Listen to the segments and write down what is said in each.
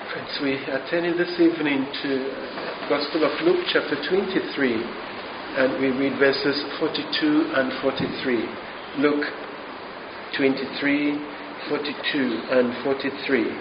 Friends, we are turning this evening to Gospel of Luke chapter 23, and we read verses 42 and 43. Luke 23, 42 and 43.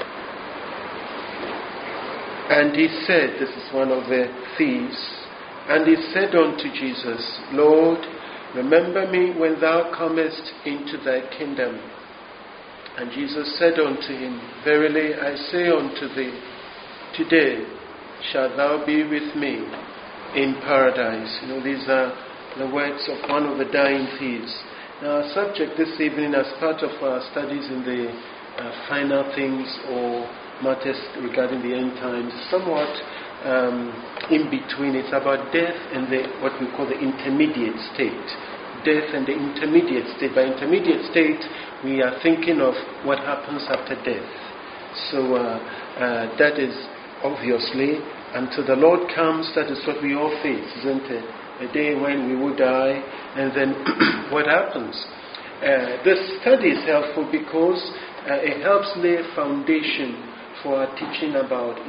And he said, this is one of the thieves, and he said unto Jesus, Lord, remember me when thou comest into thy kingdom. And Jesus said unto him, Verily I say unto thee, today shalt thou be with me in paradise. These are the words of one of the dying thieves. Now our subject this evening, as part of our studies in the final things or matters regarding the end times, somewhat in between. It's about death and what we call the intermediate state. Death and the intermediate state. By intermediate state, we are thinking of what happens after death. So that is obviously, until the Lord comes, that is what we all face, isn't it? A day when we will die, and then what happens? This study is helpful because it helps lay a foundation for our teaching about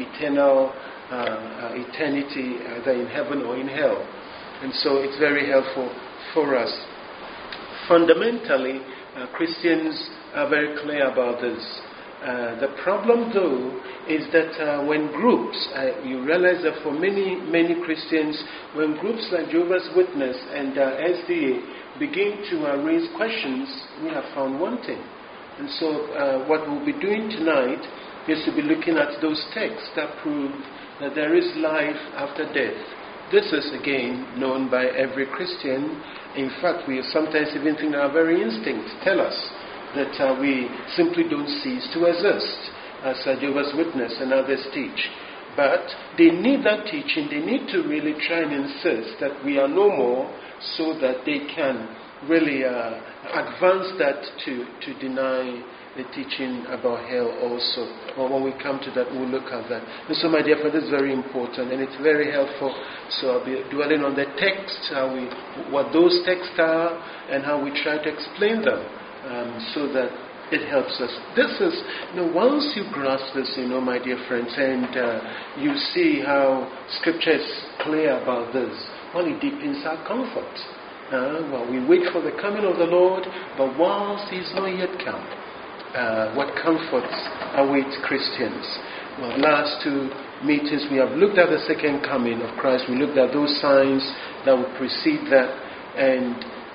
eternity, either in heaven or in hell. And so it's very helpful for us. Fundamentally, Christians are very clear about this. The problem, though, is that when groups, you realize that for many Christians, when groups like Jehovah's Witness and SDA begin to raise questions, we have found one thing. And so what we'll be doing tonight is to be looking at those texts that prove that there is life after death. This is, again, known by every Christian. In fact, we sometimes even think our very instincts tell us that we simply don't cease to exist, as Jehovah's Witness and others teach. But they need that teaching. They need to really try and insist that we are no more, so that they can really advance that to deny the teaching about hell also. Well, when we come to that, we'll look at that. And so, my dear friend, this is very important, and it's very helpful. So I'll be dwelling on the text, what those texts are, and how we try to explain them, so that it helps us. This is, once you grasp this, my dear friends, and you see how Scripture is clear about this, well, it deepens our comfort. We wait for the coming of the Lord, but whilst He's not yet come, what comforts await Christians? Well, last two meetings we have looked at the second coming of Christ. We looked at those signs that will precede that, and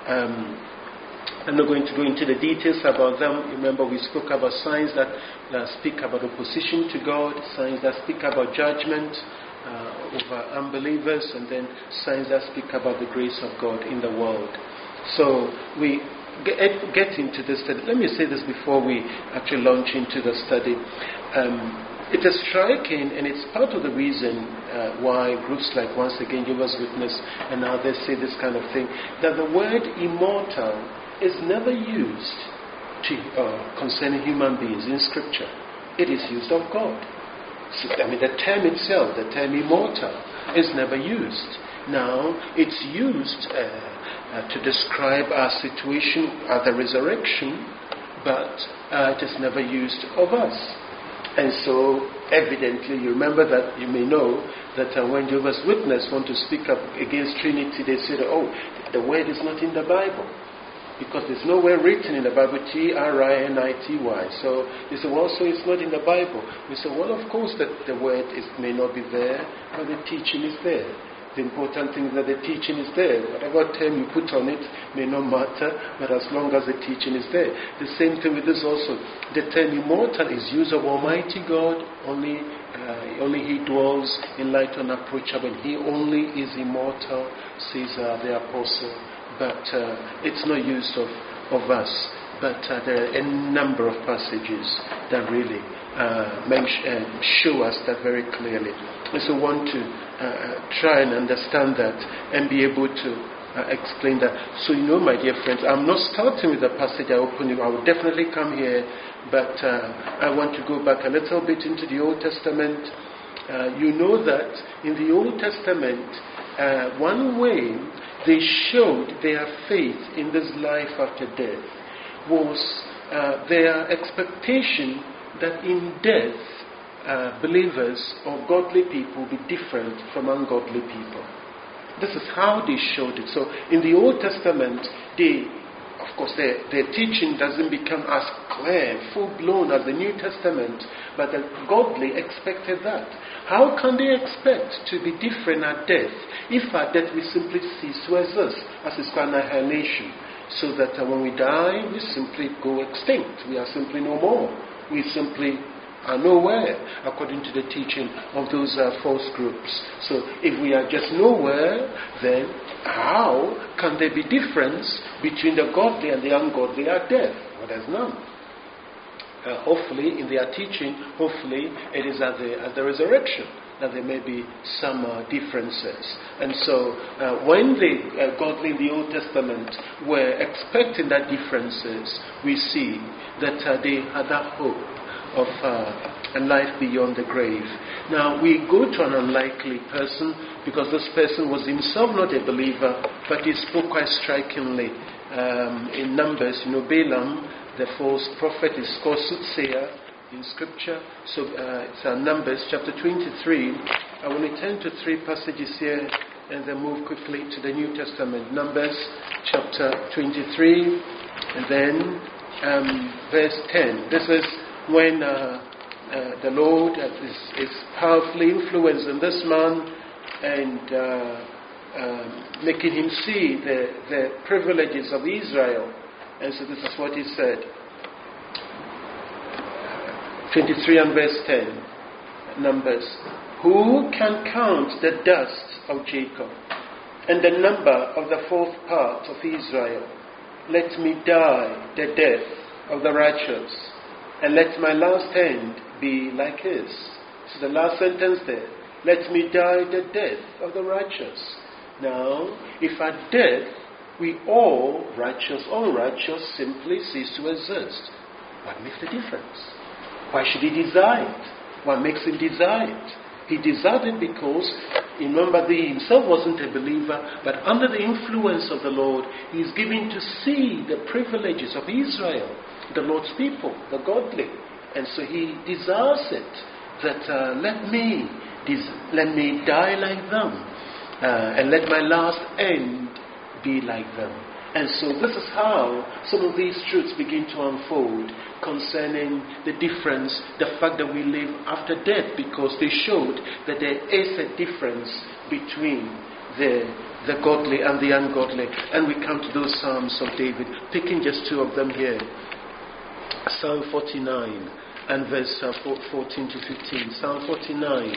I'm not going to go into the details about them. Remember, we spoke about signs that speak about opposition to God, signs that speak about judgment over unbelievers, and then signs that speak about the grace of God in the world. So we get into this study. Let me say this before we actually launch into the study. It is striking, and it's part of the reason why groups like, once again, Jehovah's Witness and others say this kind of thing, that the word immortal is never used concerning human beings in Scripture. It is used of God. So, the term itself, the term immortal, is never used. Now, it's used to describe our situation at the resurrection, but it is never used of us. And so, evidently, you remember that, you may know that when Jehovah's Witnesses want to speak up against Trinity, they say, the word is not in the Bible. Because there's nowhere written in the Bible, Trinity. So they say, so it's not in the Bible. We say, of course that the word may not be there, but the teaching is there. The important thing is that the teaching is there. Whatever term you put on it may not matter, but as long as the teaching is there. The same thing with this also. The term immortal is used of Almighty God. Only He dwells in light unapproachable. He only is immortal, says the Apostle. But it's not used of us. But there are a number of passages that really show us that very clearly. And so I want to try and understand that and be able to explain that. So my dear friends, I'm not starting with the passage I opened. I will definitely come here, but I want to go back a little bit into the Old Testament. You know that in the Old Testament, one way they showed their faith in this life after death was their expectation that in death believers or godly people be different from ungodly people. This is how they showed it. So in the Old Testament, of course, their teaching doesn't become as clear, full-blown as the New Testament, but the godly expected that. How can they expect to be different at death if at death we simply cease to exist, as is called annihilation, so that when we die, we simply go extinct. We are simply no more. We simply are nowhere, according to the teaching of those false groups. So if we are just nowhere, then how can there be difference between the godly and the ungodly at death? Well, there's none. Hopefully, in their teaching, it is at the resurrection that there may be some differences. And so, when the godly in the Old Testament were expecting that differences, we see that they had that hope of a life beyond the grave. Now, we go to an unlikely person because this person was himself not a believer, but he spoke quite strikingly in Numbers. Balaam, the false prophet, is called soothsayer in Scripture. So it's Numbers chapter 23. I want to turn to 3 passages here and then move quickly to the New Testament. Numbers chapter 23 and then verse 10. This is when the Lord is powerfully influencing this man and making him see the privileges of Israel. And so this is what he said. 23 and verse 10, Numbers. Who can count the dust of Jacob and the number of the fourth part of Israel? Let me die the death of the righteous, and let my last end be like his. This is the last sentence there. Let me die the death of the righteous. Now, if at death we all, righteous, unrighteous, simply cease to exist, what makes the difference? Why should he desire it? What makes him desire it? He desired it because, remember, he himself wasn't a believer, but under the influence of the Lord, he is given to see the privileges of Israel, the Lord's people, the godly. And so he desires it, that let me die like them, and let my last end be like them. And so this is how some of these truths begin to unfold concerning the difference, the fact that we live after death, because they showed that there is a difference between the godly and the ungodly. And we come to those Psalms of David, picking just 2 of them here. Psalm 49 and verse 14 to 15. Psalm 49.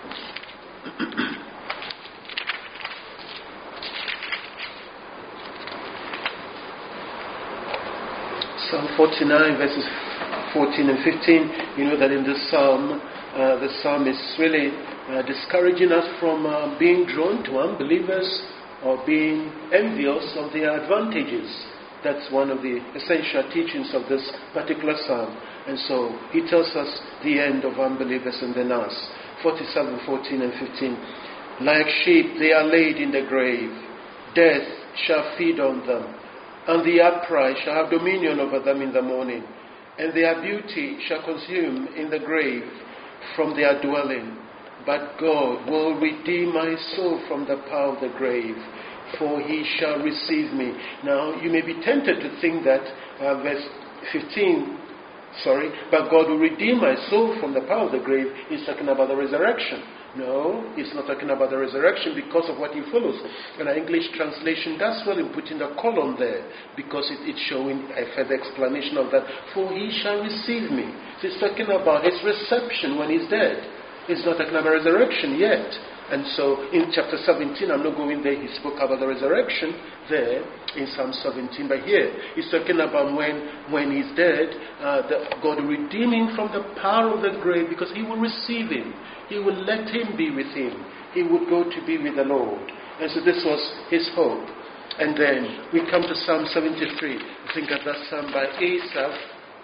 Psalm 49 verses 14 and 15. You know that in this psalm, the psalmist is really discouraging us from being drawn to unbelievers or being envious of their advantages. That's one of the essential teachings of this particular psalm. And so he tells us the end of unbelievers and then us. 47, 14 and 15. Like sheep they are laid in the grave. Death shall feed on them. And the upright shall have dominion over them in the morning. And their beauty shall consume in the grave from their dwelling. But God will redeem my soul from the power of the grave, for he shall receive me. Now, you may be tempted to think that verse 15, but God will redeem my soul from the power of the grave is talking about the resurrection. No, it's not talking about the resurrection because of what he follows. And our English translation does well in putting a colon there because it's showing a further explanation of that. For he shall receive me. So it's talking about his reception when he's dead. It's not talking about resurrection yet. And so in chapter 17, I'm not going there, he spoke about the resurrection there in Psalm 17. But here, he's talking about when he's dead, God will redeem him from the power of the grave because he will receive him. He will let him be with him. He would go to be with the Lord. And so this was his hope. And then we come to Psalm 73. I think of that psalm by Asaph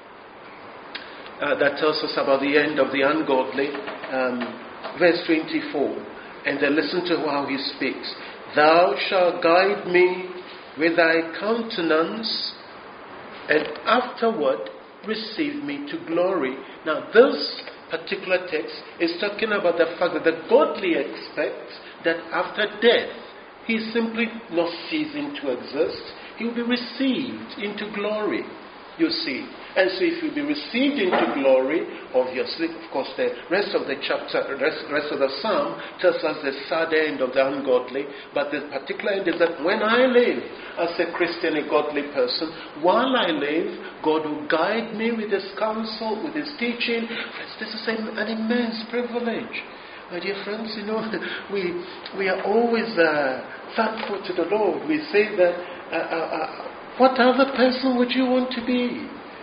that tells us about the end of the ungodly. Verse 24. And then listen to how he speaks. Thou shalt guide me with thy countenance, and afterward receive me to glory. Now this particular text is talking about the fact that the godly expect that after death, he is simply not ceasing to exist. He will be received into glory, you see. And so if you'll be received into glory, obviously, of course, the rest of the chapter, rest of the psalm tells us the sad end of the ungodly. But the particular end is that when I live as a Christian, a godly person, while I live, God will guide me with His counsel, with His teaching. Friends, this is an immense privilege. My dear friends, we are always thankful to the Lord. We say that, what other person would you want to be?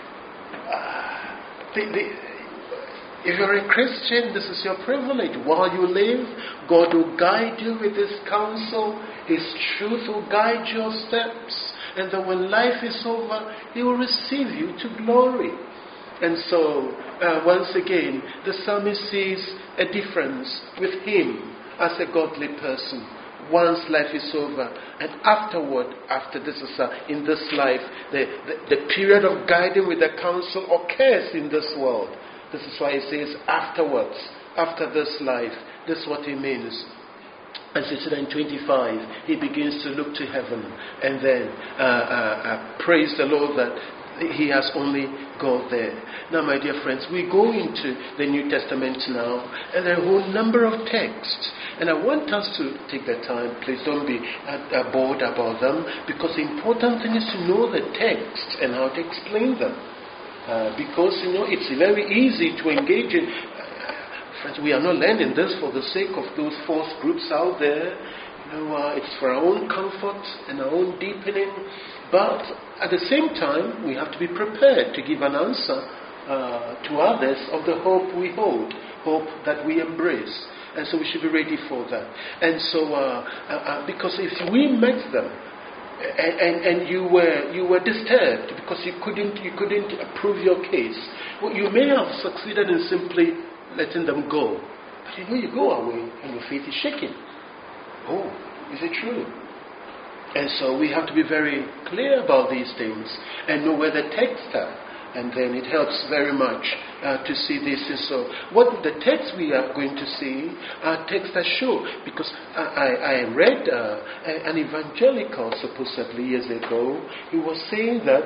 If you're a Christian, this is your privilege. While you live, God will guide you with His counsel. His truth will guide your steps. And then when life is over, He will receive you to glory. And so, once again, the psalmist sees a difference with him as a godly person. Once life is over, and afterward, after this is in this life, the period of guiding with the counsel occurs in this world. This is why he says afterwards, after this life. This is what he means. As he said in 25, he begins to look to heaven and then praise the Lord that He has only God there. Now, my dear friends, we go into the New Testament now, and there are a whole number of texts. And I want us to take the time, please don't be bored about them, because the important thing is to know the text and how to explain them. Because, it's very easy to engage in. Friends, we are not learning this for the sake of those false groups out there. It's for our own comfort and our own deepening. But at the same time, we have to be prepared to give an answer to others of the hope we hold, hope that we embrace. And so we should be ready for that. And so, because if we met them, and you were disturbed because you couldn't prove your case, well, you may have succeeded in simply letting them go. But you go away and your faith is shaken. Oh, is it true? And so we have to be very clear about these things and know where the texts are. And then it helps very much to see this. And so what the texts we are going to see are texts that show. Because I read an evangelical, supposedly years ago. He was saying that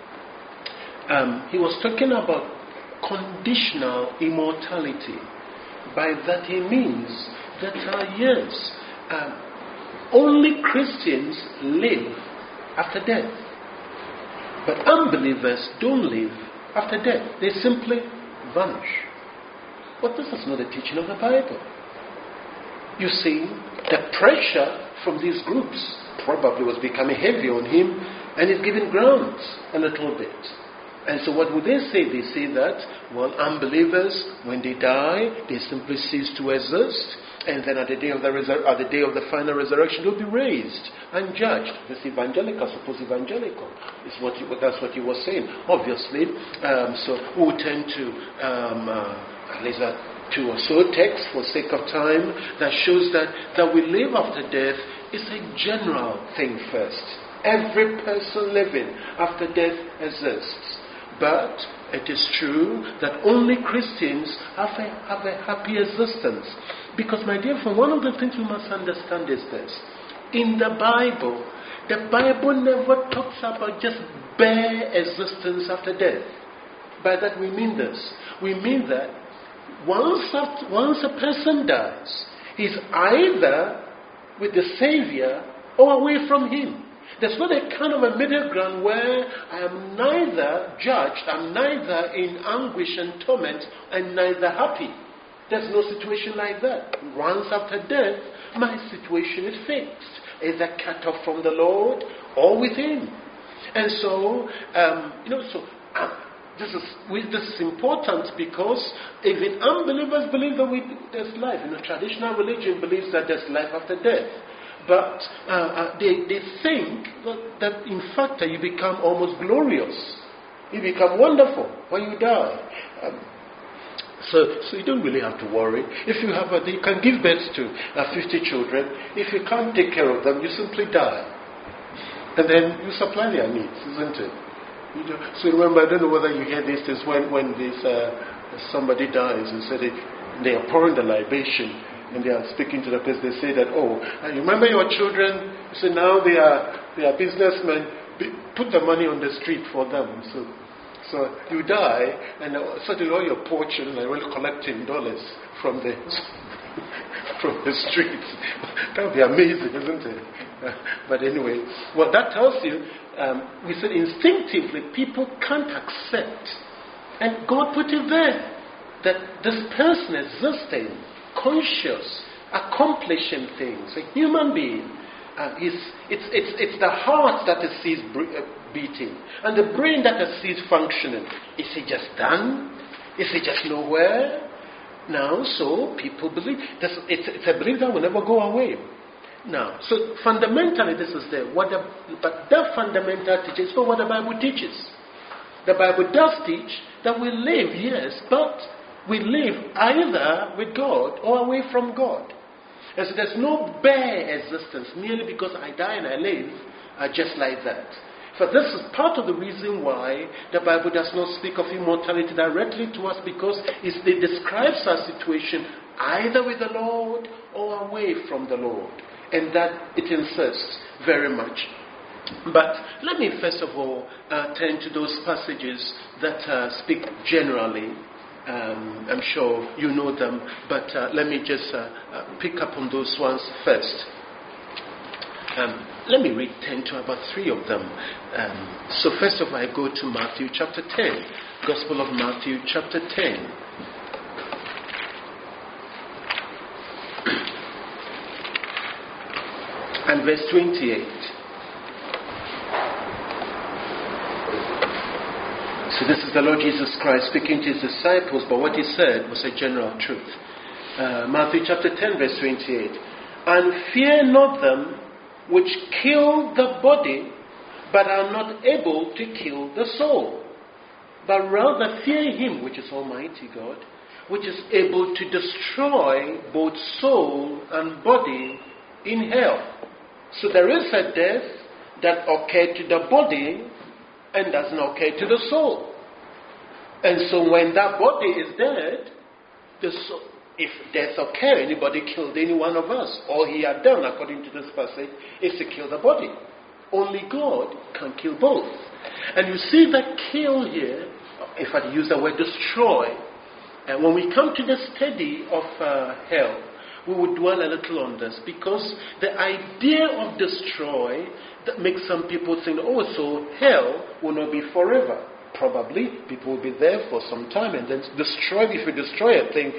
he was talking about conditional immortality. By that he means that only Christians live after death. But unbelievers don't live after death. They simply vanish. But this is not the teaching of the Bible. You see, the pressure from these groups probably was becoming heavy on him, and he's giving ground a little bit. And so what would they say? They say that, unbelievers, when they die, they simply cease to exist. And then at the day of the final resurrection, they'll be raised and judged. This evangelical, supposed evangelical, that's what he was saying. Obviously, so we'll tend to at least two or so texts for sake of time that shows that we live after death is a general thing first. Every person living after death exists. But it is true that only Christians have a happy existence. Because, my dear friend, one of the things we must understand is this. In the Bible never talks about just bare existence after death. By that we mean this. We mean that once a person dies, he's either with the Savior or away from Him. There's not a kind of a middle ground where I am neither judged, I'm neither in anguish and torment, and neither happy. There's no situation like that. Once after death, my situation is fixed. Either cut off from the Lord or with Him. And so, this is important because even unbelievers believe that there's life. Traditional religion believes that there's life after death. But they think that in fact you become almost glorious. You become wonderful when you die. So you don't really have to worry. If you you can give birth to 50 children. If you can't take care of them, you simply die. And then you supply their needs, isn't it? So remember, I don't know whether you hear these things when these somebody dies and said they are pouring the libation and they are speaking to the person. They say that, you remember your children? So now they are businessmen. Put the money on the street for them. So you die, and suddenly all your poor children are really collecting dollars from the streets. That would be amazing, isn't it? But anyway, what that tells you, we said instinctively people can't accept, and God put it there, that this person existing, conscious, accomplishing things, a human being, it's the heart that sees beating, and the brain that sees functioning. Is he just done? Is he just nowhere? Now, so people believe. It's a belief that will never go away. Now, so fundamentally this is there. But that fundamental teaching is not what the Bible teaches. The Bible does teach that we live, yes, but we live either with God or away from God. And so there's no bare existence merely because I die and I live just like that. For this is part of the reason why the Bible does not speak of immortality directly to us, because it describes our situation either with the Lord or away from the Lord. And that it insists very much. But let me first of all turn to those passages that speak generally. I'm sure you know them, but let me just pick up on those ones first. Let me read 10 to about 3 of them. So first of all, I go to Matthew chapter 10. Gospel of Matthew chapter 10. And verse 28. So this is the Lord Jesus Christ speaking to his disciples, but what he said was a general truth. Matthew chapter 10 verse 28. And fear not them which kill the body, but are not able to kill the soul. But rather fear him, which is Almighty God, which is able to destroy both soul and body in hell. So there is a death that occurred to the body and does not occur to the soul. And so when that body is dead, the soul, if death occurred, anybody killed any one of us, all he had done, according to this passage, is to kill the body. Only God can kill both. And you see that kill here, if I use the word destroy, and when we come to the study of hell, we will dwell a little on this, because the idea of destroy that makes some people think, so hell will not be forever. Probably people will be there for some time, and then destroy. If you destroy a thing,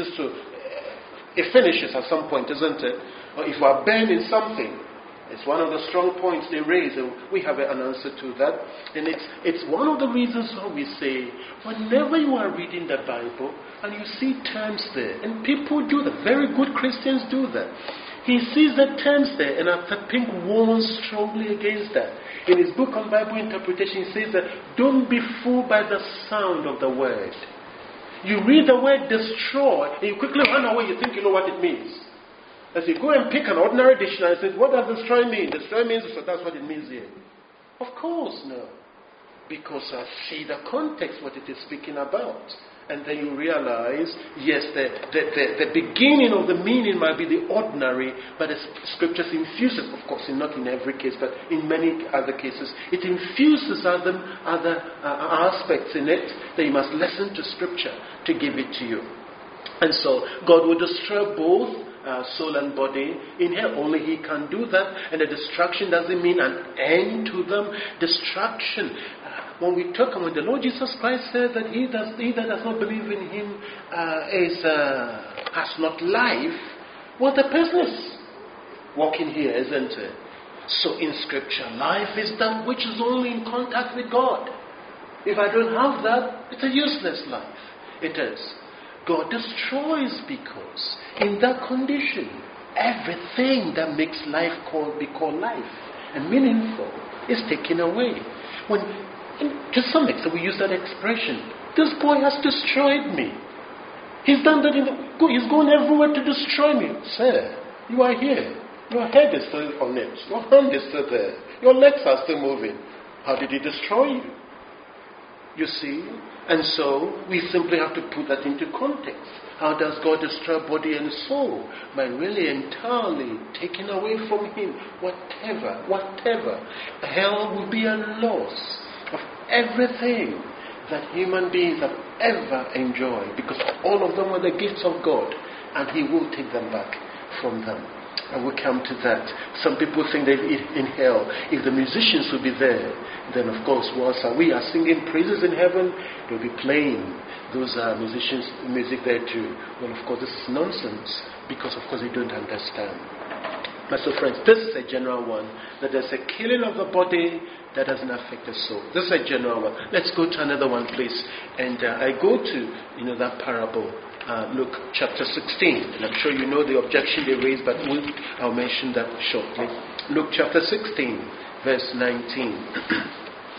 it finishes at some point, isn't it? Or if you are burning something, it's one of the strong points they raise, and we have an answer to that. And it's one of the reasons why we say, whenever you are reading the Bible and you see terms there, and people do that, very good Christians do that. He sees the terms there, and Arthur Pink warns strongly against that. In his book on Bible interpretation, he says that don't be fooled by the sound of the word. You read the word destroy, and you quickly run away, you think you know what it means. As you go and pick an ordinary dictionary and say, what does destroy mean? Destroy means, so that's what it means here. Of course, no. Because I see the context, what it is speaking about. And then you realize, yes, the beginning of the meaning might be the ordinary, but the scriptures infuses, of course, not in every case, but in many other cases, it infuses other aspects in it that you must listen to scripture to give it to you. And so, God will destroy both soul and body in hell. Only he can do that, and the destruction doesn't mean an end to them. Destruction, when the Lord Jesus Christ said that he that does not believe in him has not life, well, the person is walking here, isn't it? So in scripture, life is that which is only in contact with God. If I don't have that, it's a useless life. It is. God destroys, because in that condition, everything that makes life be called life and meaningful is taken away. To some extent, we use that expression, this boy has destroyed me. He's done that. He's gone everywhere to destroy me. Sir, you are here. Your head is still on it. Your hand is still there. Your legs are still moving. How did he destroy you? You see? And so we simply have to put that into context. How does God destroy body and soul? By really entirely taking away from him whatever. Hell will be a loss of everything that human beings have ever enjoyed, because all of them were the gifts of God, and he will take them back from them. And we'll come to that. Some people think that in hell, if the musicians will be there, then of course, whilst we are singing praises in heaven, they'll be playing those musicians' music there too. Well, of course, this is nonsense, because of course they don't understand. But so friends, this is a general one, that there's a killing of the body that doesn't affect the soul. This is a general one. Let's go to another one, please. And I go to, that parable. Luke chapter 16. And I'm sure you know the objection they raised, but I'll mention that shortly. Luke chapter 16, verse 19.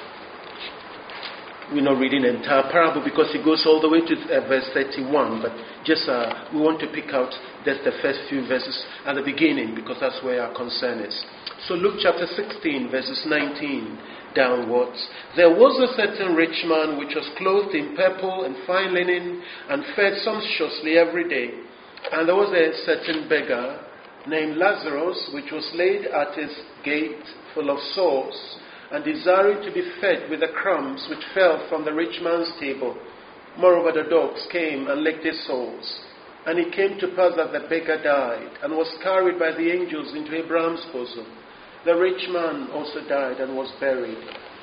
We're not reading the entire parable because it goes all the way to verse 31, but just we want to pick out just the first few verses at the beginning, because that's where our concern is. So Luke chapter 16, verses 19 downwards. There was a certain rich man which was clothed in purple and fine linen, and fed sumptuously every day. And there was a certain beggar named Lazarus, which was laid at his gate full of sores, and desiring to be fed with the crumbs which fell from the rich man's table. Moreover, the dogs came and licked his sores. And it came to pass that the beggar died, and was carried by the angels into Abraham's bosom. The rich man also died and was buried.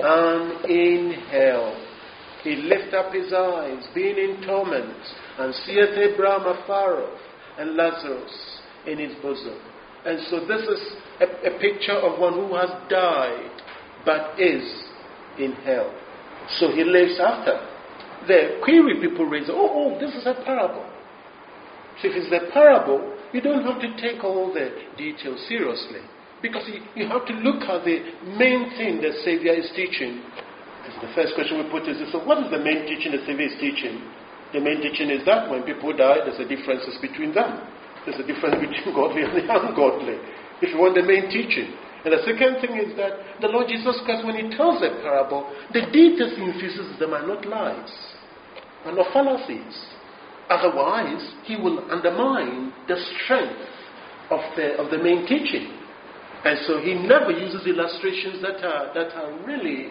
And in hell he lifted up his eyes, being in torment, and seeth Abraham afar off, and Lazarus in his bosom. And so this is a picture of one who has died, but is in hell. So he lives after. The query people raise, this is a parable. So if it's a parable, you don't have to take all the details seriously. Because you have to look at the main thing the Savior is teaching. And the first question we put is, so what is the main teaching the Savior is teaching? The main teaching is that when people die, there's a difference between them. There's a difference between godly and the ungodly. If you want the main teaching. And the second thing is that the Lord Jesus Christ, when he tells a parable, the details he infuses them are not lies, are not fallacies. Otherwise, he will undermine the strength of the main teaching. And so he never uses illustrations that are really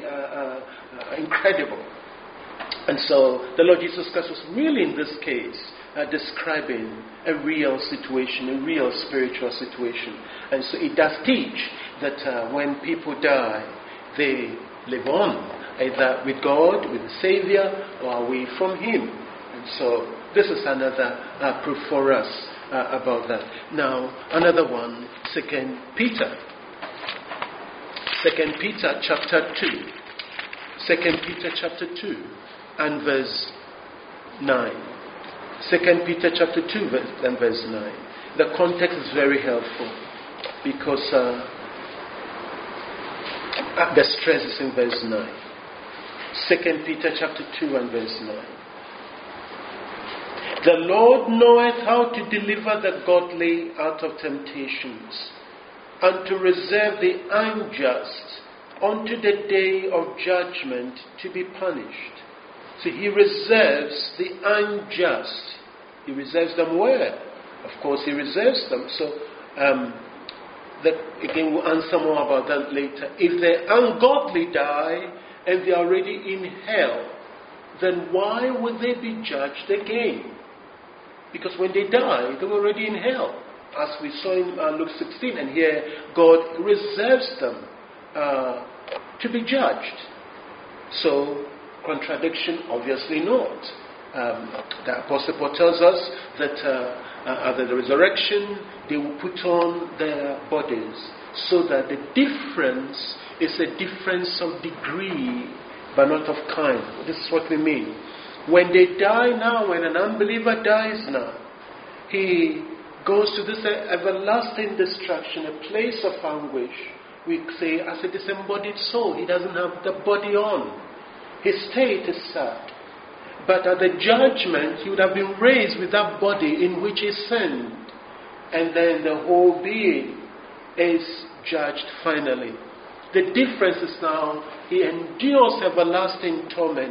incredible. And so the Lord Jesus Christ was really, in this case, describing a real situation, a real spiritual situation. And so it does teach that when people die, they live on, either with God, with the Savior, or away from him. And so this is another proof for us about that. Now, another one, 2 Peter. 2 Peter chapter 2. 2 Peter chapter 2 and verse 9. 2 Peter chapter 2 and verse 9. The context is very helpful because the stress is in verse 9. 2 Peter chapter 2 and verse 9. The Lord knoweth how to deliver the godly out of temptations, and to reserve the unjust unto the day of judgment to be punished. So he reserves the unjust. He reserves them where? Of course, he reserves them. So, again, we'll answer more about that later. If the ungodly die and they are already in hell, then why would they be judged again? Because when they die, they were already in hell, as we saw in Luke 16. And here, God reserves them to be judged. So, contradiction? Obviously not. The Apostle Paul tells us that at the resurrection, they will put on their bodies, so that the difference is a difference of degree, but not of kind. This is what we mean. When they die now, when an unbeliever dies now, he goes to this everlasting destruction, a place of anguish. We say, as a disembodied soul, he doesn't have the body on. His state is sad. But at the judgment, he would have been raised with that body in which he sinned. And then the whole being is judged finally. The difference is now he endures everlasting torment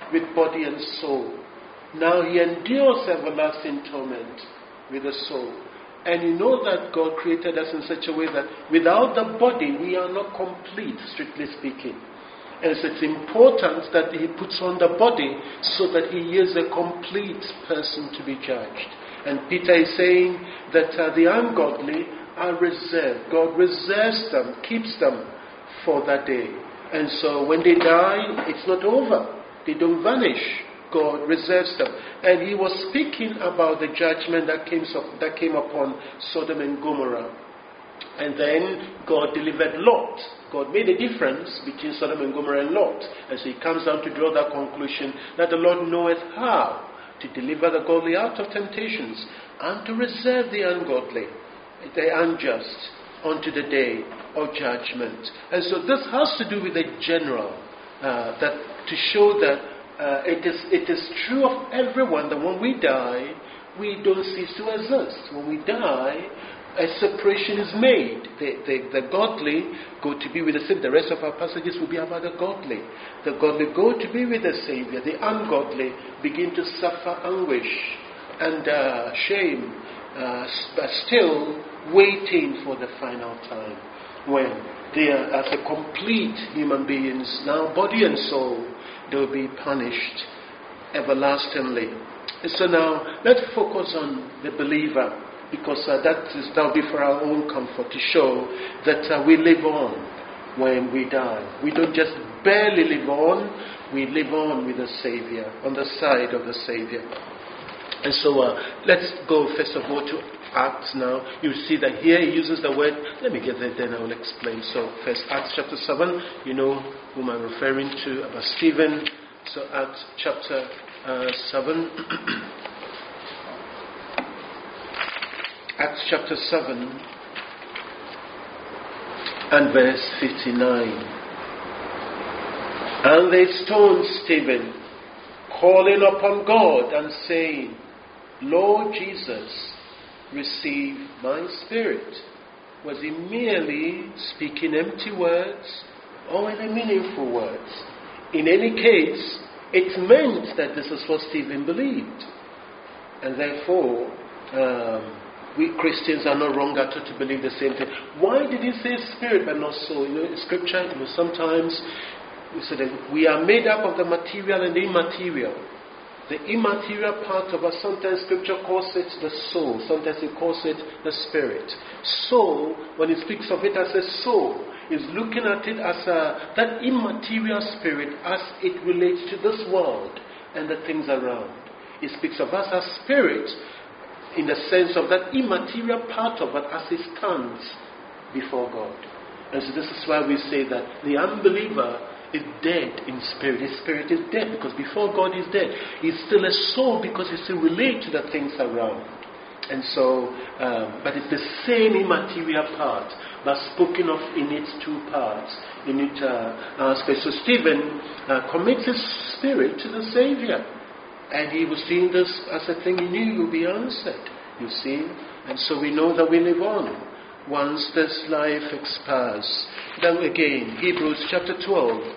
with body and soul. Now he endures everlasting torment with the soul. And you know that God created us in such a way that without the body, we are not complete, strictly speaking. And so it's important that he puts on the body so that he is a complete person to be judged. And Peter is saying that the ungodly are reserved. God reserves them, keeps them for that day. And so when they die, it's not over. They don't vanish. God reserves them. And he was speaking about the judgment that came upon Sodom and Gomorrah. And then God delivered Lot. God made a difference between Sodom and Gomorrah and Lot. And so he comes down to draw that conclusion that the Lord knoweth how to deliver the godly out of temptations and to reserve the ungodly, the unjust, unto the day of judgment. And so this has to do with the general, that to show that it is true of everyone that when we die, we don't cease to exist. When we die, a separation is made. The godly go to be with the Savior. The rest of our passages will be about the godly. The godly go to be with the Savior. The ungodly begin to suffer anguish and shame, but still waiting for the final time when they are, as a complete human beings, now body and soul, they will be punished everlastingly. So now, let's focus on the believer, because that will be for our own comfort, to show that we live on when we die. We don't just barely live on, we live on with the Savior, on the side of the Savior. And so let's go first of all to Acts now. You see that here he uses the word, let me get there, then I will explain. So first Acts chapter 7, you know whom I'm referring to, about Stephen. So Acts chapter 7. Acts chapter 7 and verse 59. And they stoned Stephen, calling upon God and saying, Lord Jesus, receive my spirit. Was he merely speaking empty words, or were they meaningful words? In any case, it meant that this is what Stephen believed. And therefore, we Christians are not wrong at all to believe the same thing. Why did he say spirit but not soul? You know, in Scripture, sometimes we say that we are made up of the material and the immaterial. The immaterial part of us, sometimes Scripture calls it the soul, sometimes it calls it the spirit. Soul, when it speaks of it as a soul, is looking at it as that immaterial spirit as it relates to this world and the things around. It speaks of us as spirit in the sense of that immaterial part of it as it stands before God. And so this is why we say that the unbeliever is dead in spirit. His spirit is dead because before God is dead. He's still a soul because he still relates to the things around. And so, but it's the same immaterial part, but spoken of in its two parts, in its aspect. So Stephen commits his spirit to the Savior. And he was seeing this as a thing he knew would be answered. You see? And so we know that we live on once this life expires. Then again, Hebrews chapter 12.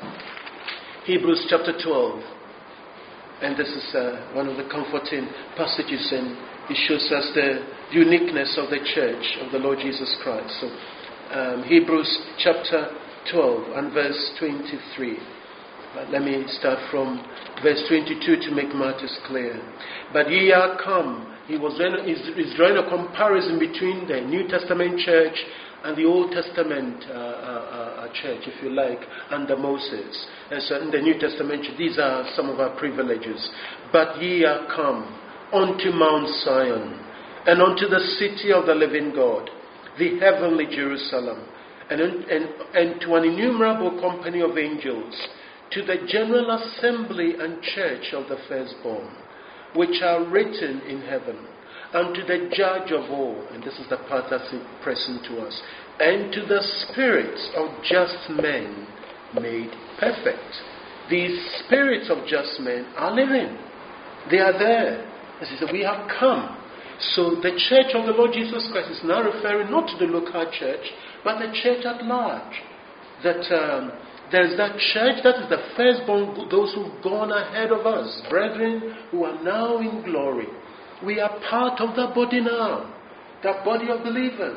Hebrews chapter 12. And this is one of the comforting passages, and it shows us the uniqueness of the church of the Lord Jesus Christ. So Hebrews chapter 12 and verse 23. But let me start from verse 22 to make matters clear. But ye are come. He's drawing a comparison between the New Testament church and the Old Testament church, if you like, under Moses. And so in the New Testament, these are some of our privileges. But ye are come unto Mount Zion, and unto the city of the living God, the heavenly Jerusalem, and to an innumerable company of angels, to the general assembly and church of the firstborn, which are written in heaven, and to the judge of all, and this is the part that's present to us, and to the spirits of just men made perfect. These spirits of just men are living. They are there. As he said, we have come. So the church of the Lord Jesus Christ is now referring not to the local church, but the church at large. That There's that church that is the firstborn, those who've gone ahead of us, brethren who are now in glory. We are part of that body now, that body of believers.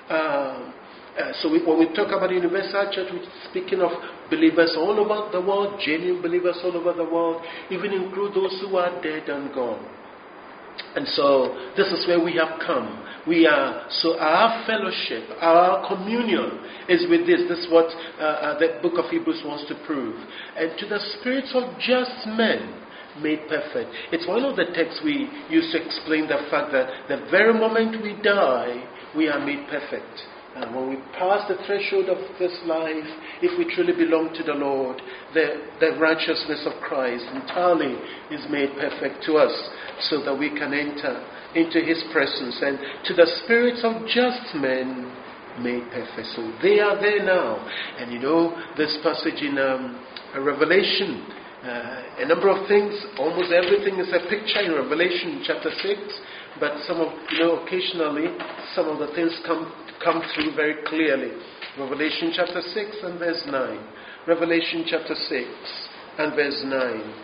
When we talk about Universal Church, we're speaking of believers all over the world, genuine believers all over the world, even include those who are dead and gone. And so this is where we have come. So our fellowship, our communion is with this. This is what the book of Hebrews wants to prove. And to the spirits of just men made perfect. It's one of the texts we use to explain the fact that the very moment we die, we are made perfect. And when we pass the threshold of this life, if we truly belong to the Lord, the righteousness of Christ entirely is made perfect to us, so that we can enter into His presence. And to the spirits of just men made perfect. So they are there now. And this passage in Revelation, a number of things, almost everything is a picture in Revelation chapter 6. But occasionally, some of the things come through very clearly. Revelation chapter 6 and verse 9. Revelation chapter 6 and verse 9.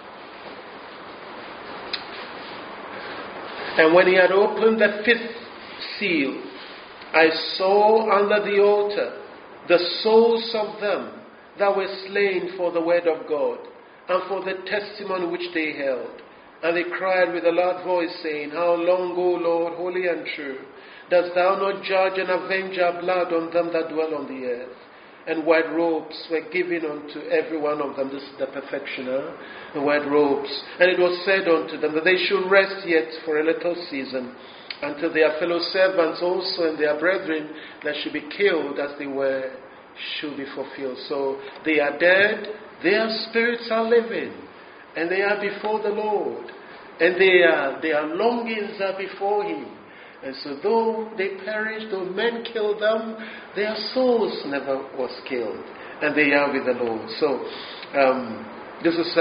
And when he had opened the fifth seal, I saw under the altar the souls of them that were slain for the word of God and for the testimony which they held. And they cried with a loud voice, saying, How long, O Lord, holy and true, dost thou not judge and avenge our blood on them that dwell on the earth? And white robes were given unto every one of them. This is the perfection, the white robes. And it was said unto them that they should rest yet for a little season, until their fellow servants also and their brethren that should be killed as they were should be fulfilled. So they are dead, their spirits are living, and they are before the Lord, and their longings are before Him. And so though they perished, though men killed them, their souls never was killed, and they are with the Lord. So this is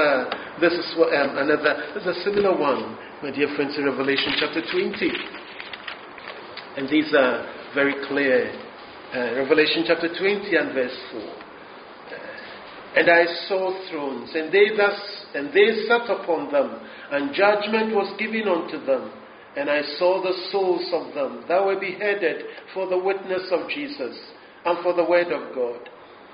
a similar one, my dear friends, in Revelation chapter 20, and these are very clear. Revelation chapter 20 and verse 4. And I saw thrones, and they sat upon them, and judgment was given unto them. And I saw the souls of them that were beheaded for the witness of Jesus and for the word of God,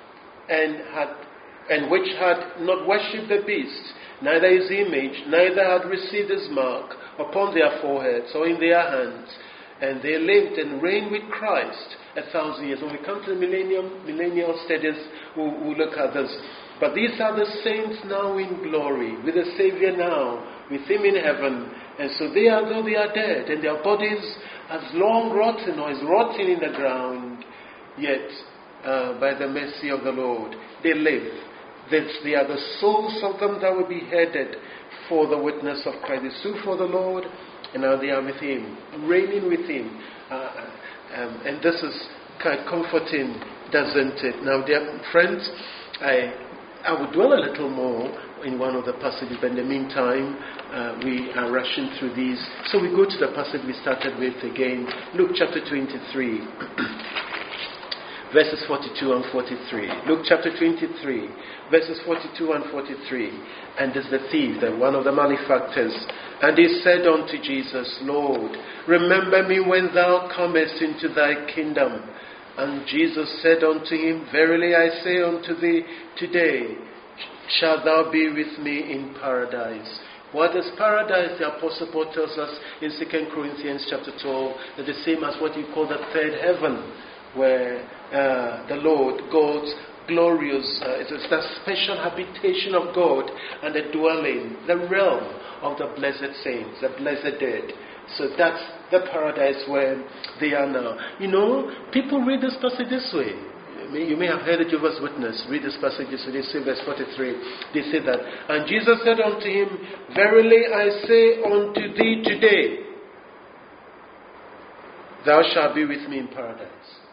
and which had not worshipped the beast, neither his image, neither had received his mark upon their foreheads or in their hands. And they lived and reigned with Christ 1,000 years. When we come to the millennial studies, we'll look at this. But these are the saints now in glory, with the Savior now, with Him in heaven. And so they are, though they are dead, and their bodies have long rotten or is rotting in the ground, yet by the mercy of the Lord, they live. They are the souls of them that were beheaded for the witness of Christ. They stood for the Lord, and now they are with Him, reigning with Him. And this is kind of comforting, doesn't it? Now, dear friends, I will dwell a little more in one of the passages, but in the meantime, we are rushing through these. So we go to the passage we started with again, Luke chapter 23, verses 42 and 43. Luke chapter 23, verses 42 and 43. And there's the thief, one of the malefactors. And he said unto Jesus, Lord, remember me when thou comest into thy kingdom. And Jesus said unto him, Verily I say unto thee, today shalt thou be with me in paradise. What is paradise? The Apostle Paul tells us in 2 Corinthians chapter 12, that the same as what you call the third heaven, where the Lord, God's glorious, it's that special habitation of God and the dwelling, the realm of the blessed saints, the blessed dead. So that's the paradise where they are now. People read this passage this way. You may have heard the Jehovah's Witness read this passage this way. They say, verse 43, they say that, and Jesus said unto him, Verily I say unto thee today, thou shalt be with me in paradise.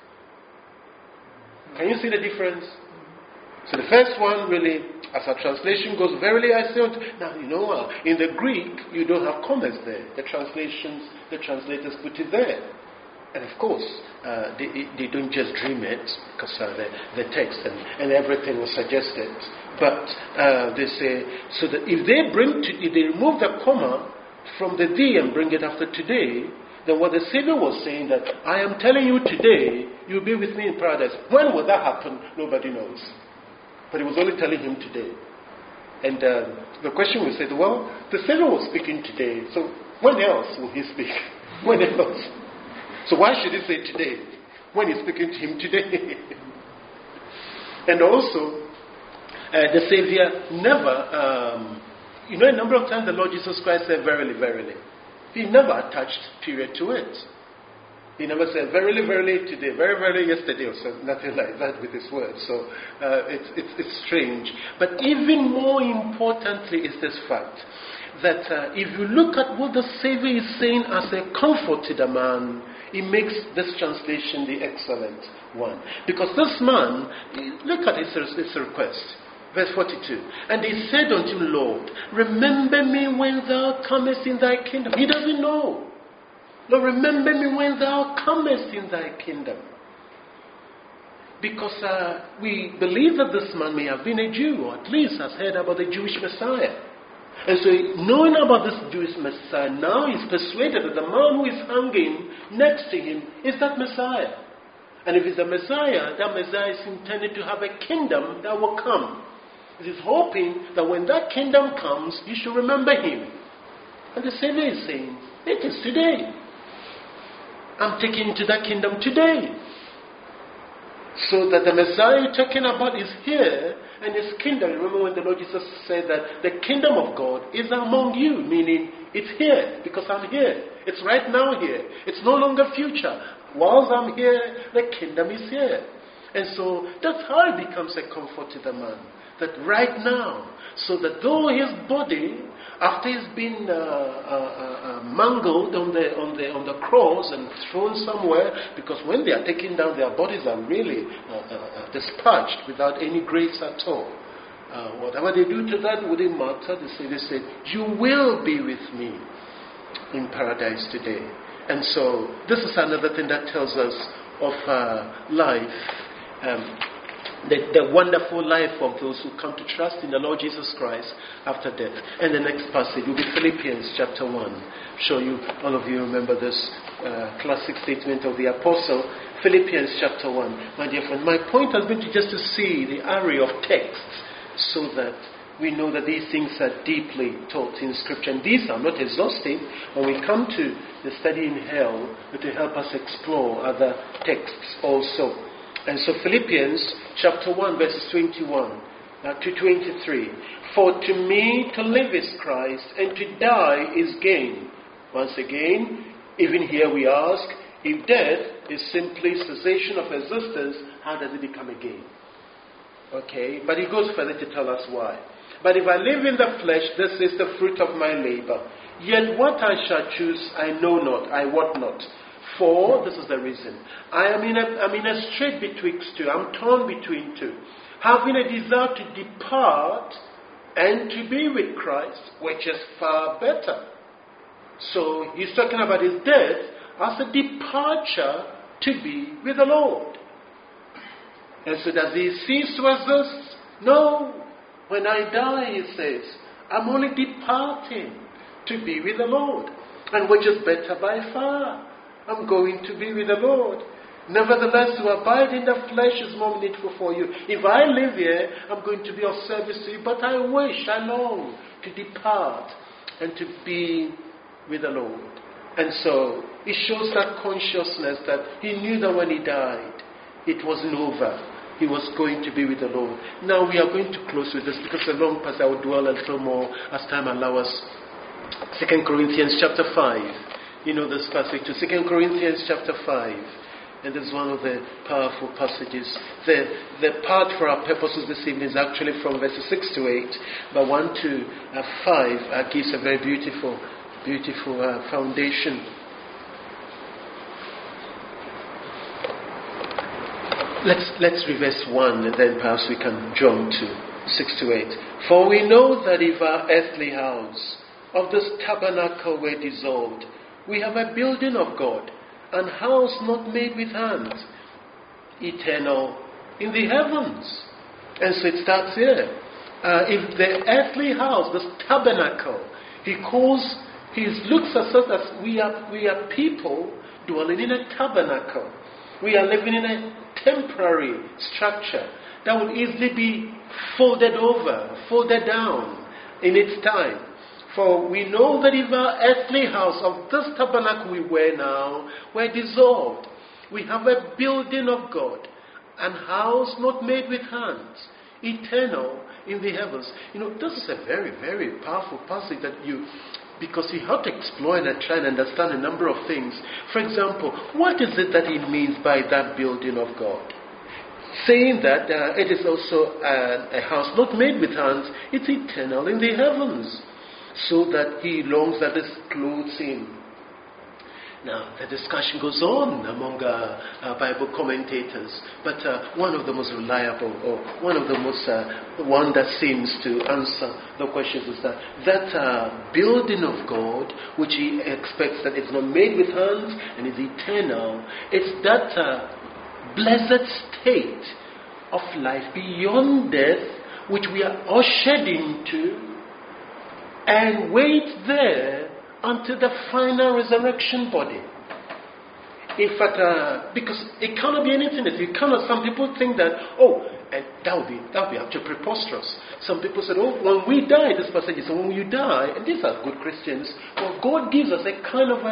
Can you see the difference? So the first one really, as a translation goes, Verily I say unto... Now, in the Greek, you don't have commas there. The translators put it there. And of course, they don't just dream it, because the text and everything was suggested. But they say, so that if they remove the comma from the thee and bring it after today, then what the Savior was saying that, I am telling you today, you'll be with me in paradise. When will that happen? Nobody knows. But he was only telling him today. And the question was said, well, the Savior was speaking today, so when else will he speak? When else? So why should he say today, when he's speaking to him today? And also, the Savior never, a number of times the Lord Jesus Christ said, verily, verily. He never attached period to it. He never said, verily, verily today, very, very yesterday, or so, nothing like that with his words. So it's strange. But even more importantly is this fact, that if you look at what the Savior is saying as a comfort to the man, it makes this translation the excellent one. Because this man, look at his request. Verse 42. And he said unto him, Lord, remember me when thou comest in thy kingdom. He doesn't know. Lord, remember me when thou comest in thy kingdom. Because we believe that this man may have been a Jew, or at least has heard about the Jewish Messiah. And so, knowing about this Jewish Messiah, now he's persuaded that the man who is hanging next to him is that Messiah. And if it's a Messiah, that Messiah is intended to have a kingdom that will come. He's hoping that when that kingdom comes, you should remember him. And the Savior is saying, it is today. I'm taking you to that kingdom today. So that the Messiah you're talking about is here, and his kingdom. Remember when the Lord Jesus said that the kingdom of God is among you, meaning it's here, because I'm here. It's right now here. It's no longer future. Whilst I'm here, the kingdom is here. And so that's how it becomes a comfort to the man. That right now, so that though his body, after he's been mangled on the cross and thrown somewhere, because when they are taken down, their bodies are really dispatched without any grace at all. Whatever they do to that wouldn't matter. They say, you will be with me in paradise today. And so this is another thing that tells us of life. The wonderful life of those who come to trust in the Lord Jesus Christ after death. And the next passage will be Philippians chapter 1. I'm sure all of you remember this classic statement of the apostle. Philippians chapter 1. My dear friend, my point has been just to see the array of texts so that we know that these things are deeply taught in Scripture. And these are not exhaustive. When we come to the study in hell, it will help us explore other texts also. And so Philippians chapter 1 verses 21 to 23. For to me to live is Christ, and to die is gain. Once again, even here we ask, if death is simply cessation of existence, how does it become a gain? Okay, but he goes further to tell us why. But if I live in the flesh, this is the fruit of my labor. Yet what I shall choose, I know not, I wot not. For, this is the reason, I'm in a strait betwixt two. I'm torn between two. Having a desire to depart and to be with Christ, which is far better. So, he's talking about his death as a departure to be with the Lord. And so does he cease to exist? No. When I die, he says, I'm only departing to be with the Lord. And which is better by far. I'm going to be with the Lord. Nevertheless, to abide in the flesh is more needful for you. If I live here, I'm going to be of service to you. But I long to depart and to be with the Lord. And so, it shows that consciousness that he knew that when he died, it wasn't over. He was going to be with the Lord. Now we are going to close with this because the long passage I will dwell a little more as time allows us. 2 Corinthians chapter 5. You know this passage, to 2 Corinthians chapter 5. And this is one of the powerful passages. The part for our purposes this evening is actually from verses 6 to 8. But 1 to 5 gives a very beautiful foundation. Let's reverse 1 and then perhaps we can jump to 6 to 8. For we know that if our earthly house of this tabernacle were dissolved, we have a building of God, an house not made with hands, eternal in the heavens. And so it starts here. If the earthly house, this tabernacle, he looks at us as we are people dwelling in a tabernacle. We are living in a temporary structure that would easily be folded over, folded down in its time. For we know that if our earthly house of this tabernacle we wear now were dissolved, we have a building of God, an house not made with hands, eternal in the heavens. This is a very, very powerful passage because you have to explore and try and understand a number of things. For example, what is it that he means by that building of God? Saying that it is also a house not made with hands, it's eternal in the heavens, so that he longs that this clothes him. Now, the discussion goes on among Bible commentators, but one of the most reliable, or one of the most, one that seems to answer the questions is that building of God, which he expects that it's not made with hands and is eternal, it's that blessed state of life beyond death, which we are ushered into, and wait there until the final resurrection body. In fact, because it cannot be anything else. Some people think that, and that would be actually preposterous. Some people said, when we die, this passage is when you die, and these are good Christians, well, God gives us a kind of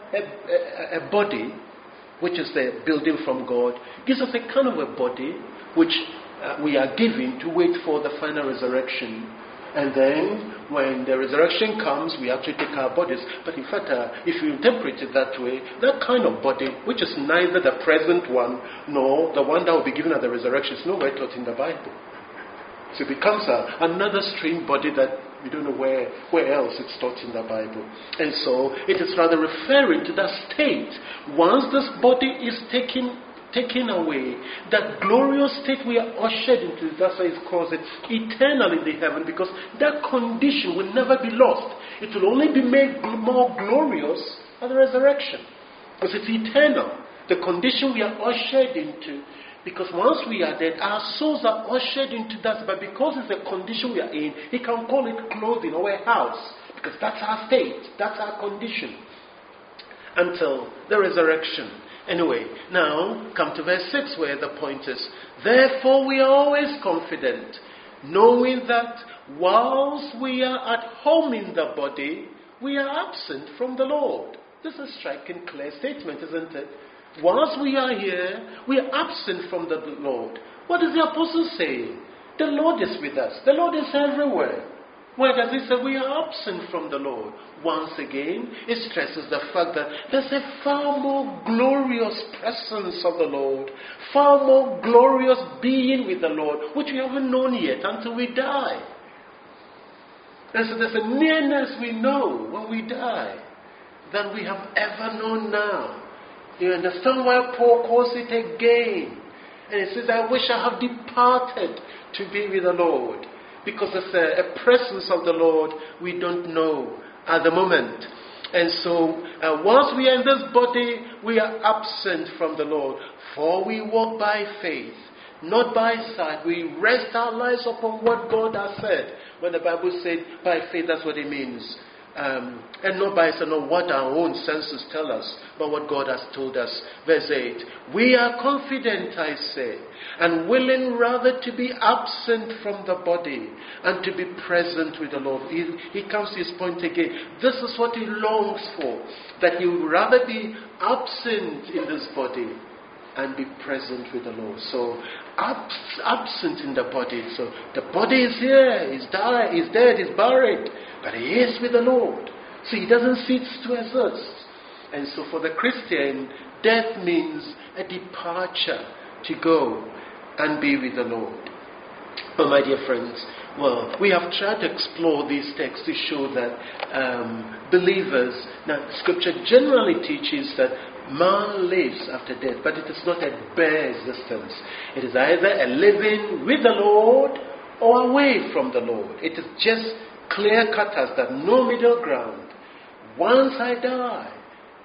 a body, which is the building from God, gives us a kind of a body which we are given to wait for the final resurrection. And then, when the resurrection comes, we actually take our bodies. But in fact, if you interpret it that way, that kind of body, which is neither the present one nor the one that will be given at the resurrection, is nowhere taught in the Bible. So it becomes another strange body that we don't know where else it's taught in the Bible. And so it is rather referring to that state. Once this body is taken away, that glorious state we are ushered into, that's why it calls it eternal in the heaven, because that condition will never be lost. It will only be made more glorious at the resurrection, because it's eternal. The condition we are ushered into, because once we are dead, our souls are ushered into that, but because it's the condition we are in, he can call it clothing or a house, because that's our state, that's our condition, until the resurrection. Anyway, now come to verse 6 where the point is, therefore we are always confident, knowing that whilst we are at home in the body, we are absent from the Lord. This is a striking, clear statement, isn't it? Whilst we are here, we are absent from the Lord. What is the apostle saying? The Lord is with us. The Lord is everywhere. Where does he say we are absent from the Lord? Once again, it stresses the fact that there's a far more glorious presence of the Lord, far more glorious being with the Lord, which we haven't known yet until we die. And so there's a nearness we know when we die than we have ever known now. You understand why Paul calls it a gain? And he says, I wish I have departed to be with the Lord. Because there's a presence of the Lord we don't know at the moment. And so, once we are in this body, we are absent from the Lord. For we walk by faith, not by sight. We rest our lives upon what God has said. When the Bible said by faith, that's what it means. And not by what our own senses tell us, but what God has told us. Verse 8, we are confident, I say, and willing rather to be absent from the body and to be present with the Lord. He comes to his point again. This is what he longs for, that he would rather be absent in this body and be present with the Lord. So, absent in the body. So, the body is here, he's died, he's dead, he's buried, but he is with the Lord. So, he doesn't cease to exist. And so, for the Christian, death means a departure to go and be with the Lord. But my dear friends, well, we have tried to explore these texts to show that believers, now Scripture generally teaches that man lives after death, but it is not a bare existence. It is either a living with the Lord or away from the Lord. It is just clear cut as that, no middle ground. Once I die,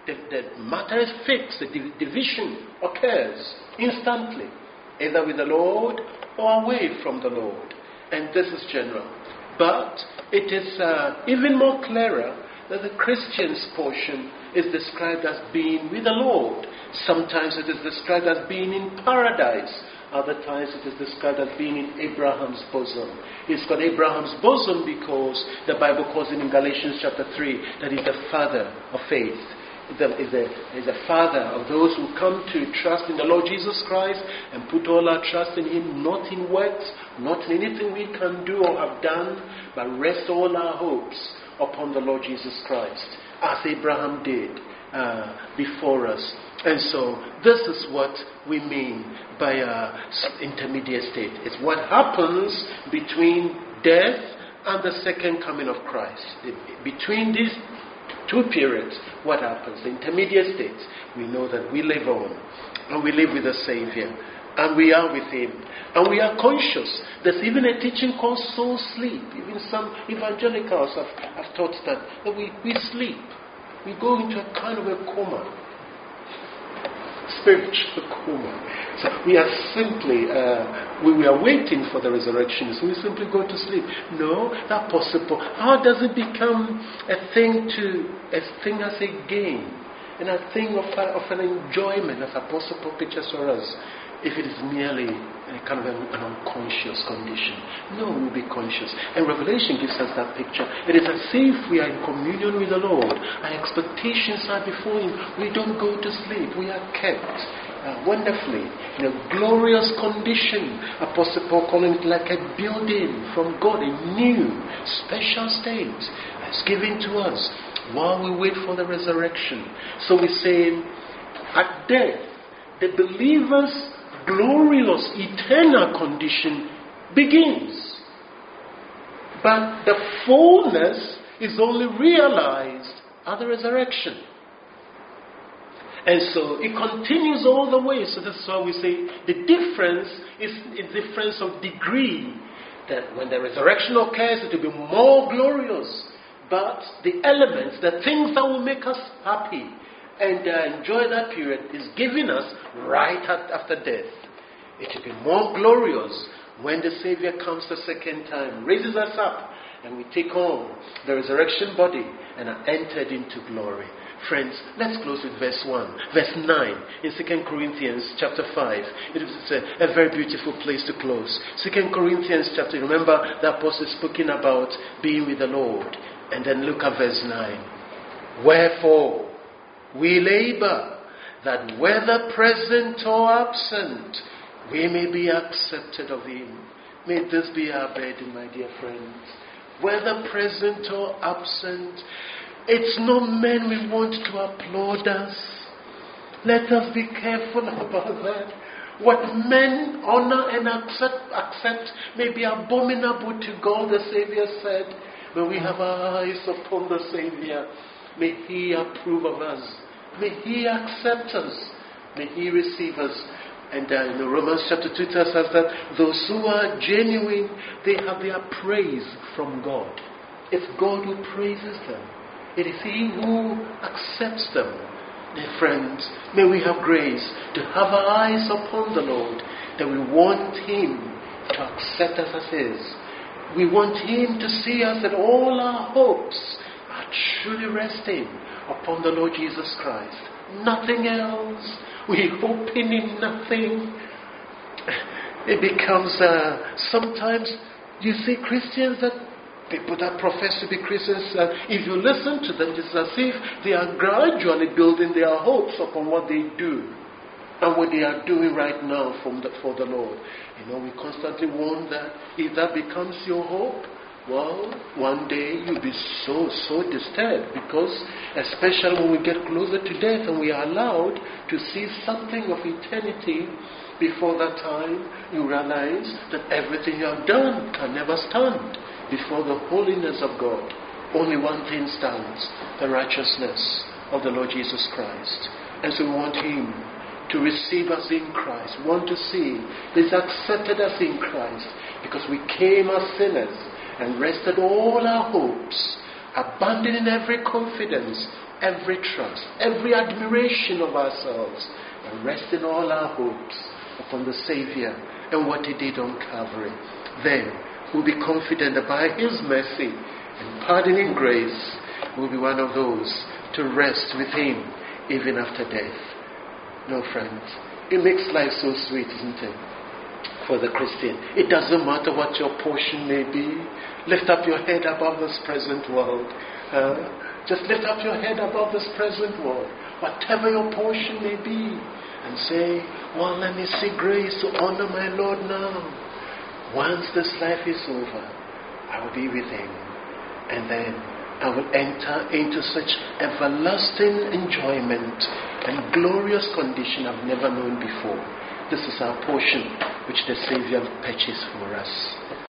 the matter is fixed. The division occurs instantly, either with the Lord or away from the Lord. And this is general. But it is even more clearer that the Christian's portion is described as being with the Lord. Sometimes it is described as being in paradise. Other times it is described as being in Abraham's bosom. It's called Abraham's bosom because the Bible calls him in Galatians chapter 3 that he's the father of faith. Is the father of those who come to trust in the Lord Jesus Christ and put all our trust in Him, not in works, not in anything we can do or have done, but rest all our hopes upon the Lord Jesus Christ, as Abraham did before us. And so this is what we mean by intermediate state. It's what happens between death and the second coming of Christ. Between these two periods, what happens? The intermediate state, we know that we live on, and we live with the Savior, and we are with Him, and we are conscious. There's even a teaching called soul sleep. Even some evangelicals have taught that we sleep. We go into a kind of a coma, spiritual coma. So we are simply, we are waiting for the resurrection, so we simply go to sleep. No, not possible. How does it become a thing as a game, and a thing of an enjoyment, as Apostle Paul pictures for us, if it is merely a kind of an unconscious condition? No, we'll be conscious. And Revelation gives us that picture. It is as if we are in communion with the Lord. Our expectations are before Him. We don't go to sleep. We are kept wonderfully in a glorious condition. Apostle Paul calling it like a building from God, a new special state that's given to us while we wait for the resurrection. So we say, at death, the believer's glorious eternal condition begins. But the fullness is only realized at the resurrection. And so it continues all the way. So that's why we say the difference is a difference of degree. That when the resurrection occurs, it will be more glorious. But the elements, the things that will make us happy and enjoy that period is given us right after death. It will be more glorious when the Savior comes the second time, raises us up, and we take on the resurrection body and are entered into glory. Friends, let's close with verse 1. Verse 9 in 2 Corinthians chapter 5. It is a very beautiful place to close. 2 Corinthians chapter, remember the apostle is speaking about being with the Lord. And then look at verse 9. Wherefore, we labor that whether present or absent, we may be accepted of Him. May this be our burden, my dear friends. Whether present or absent, it's not men we want to applaud us. Let us be careful about that. What men honor and accept may be abominable to God, the Savior said. When we have our eyes upon the Savior, may He approve of us. May He accept us. May He receive us. And in Romans chapter 2 tells us that those who are genuine, they have their praise from God. It's God who praises them. It is He who accepts them. Dear friends, may we have grace to have our eyes upon the Lord, that we want Him to accept us as His. We want Him to see us that all our hopes are truly resting upon the Lord Jesus Christ. Nothing else. We hope in nothing. It becomes sometimes you see Christians, that people that profess to be Christians, if you listen to them, it's as if they are gradually building their hopes upon what they do and what they are doing right now for the Lord. You know, we constantly warn that if that becomes your hope, well, one day you'll be so disturbed, because especially when we get closer to death and we are allowed to see something of eternity before that time, you realize that everything you have done can never stand before the holiness of God. Only one thing stands: the righteousness of the Lord Jesus Christ. And so we want Him to receive us in Christ. We want to see He's accepted us in Christ, because we came as sinners and rested all our hopes, abandoning every confidence every trust, every admiration of ourselves, and resting all our hopes upon the Savior and what He did on Calvary. Then we'll be confident that by His mercy and pardoning grace, we'll be one of those to rest with Him even after death. No, friends, it makes life so sweet, isn't it? For the Christian, it doesn't matter what your portion may be. Lift up your head above this present world. Just lift up your head above this present world, whatever your portion may be, and say, well, let me seek grace to honor my Lord now. Once this life is over, I will be with Him, and then I will enter into such everlasting enjoyment and glorious condition I've never known before. This is our portion which the Savior purchased for us.